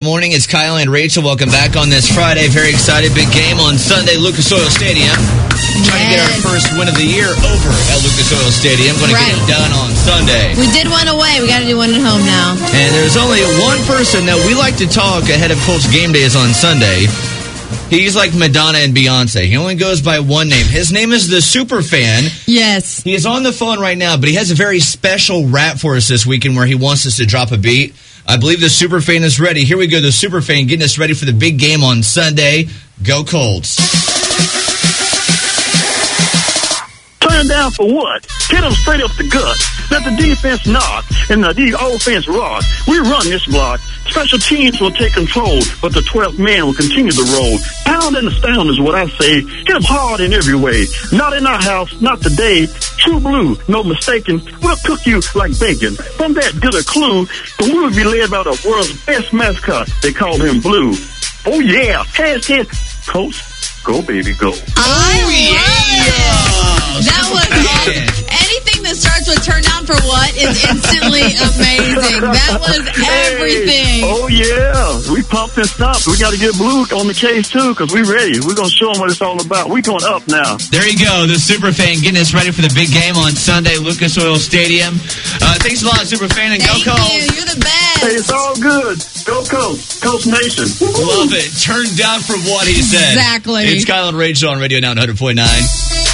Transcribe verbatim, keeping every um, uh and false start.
Morning, it's Kyle and Rachel. Welcome back on this Friday. Very excited. Big game on Sunday, Lucas Oil Stadium. Trying yes. to get our first win of the year over at Lucas Oil Stadium. Going right. to get it done on Sunday. We did one away. We got to do one at home now. And there's only one person that we like to talk ahead of Colts game days on Sunday. He's like Madonna and Beyonce. He only goes by one name. His name is the Superfan. Yes. He is on the phone right now, but he has a very special rap for us this weekend where he wants us to drop a beat. I believe the Superfan is ready. Here we go, the Superfan getting us ready for the big game on Sunday. Go Colts. Turn down for what? Hit them straight up the gut. Let the defense knock and the offense rock. We run this block. Special teams will take control, but the twelfth man will continue to roll. Pound and astound is what I say. Hit them hard in every way. Not in our house, not today. True blue, no mistaken. We'll cook you like bacon. From that good a clue, the we will be led by the world's best mascot. They call him Blue. Oh yeah, hands, hands. Coach, go baby, go. I oh, yeah. That was awesome. Anything that starts with turn down for what is instantly amazing. That was everything. Hey, oh, yeah. We pumped and stopped. We got to get Blue on the case, too, because we're ready. We're going to show them what it's all about. We're going up now. There you go. The Superfan getting us ready for the big game on Sunday, Lucas Oil Stadium. Uh, thanks a lot, Superfan, and Thank go Colts. you. You're the best. Hey, it's all good. Go Colts. Colts Nation. Love it. Turn down for what he said. Exactly. It's Kyle and Rachel on Radio now one hundred point nine.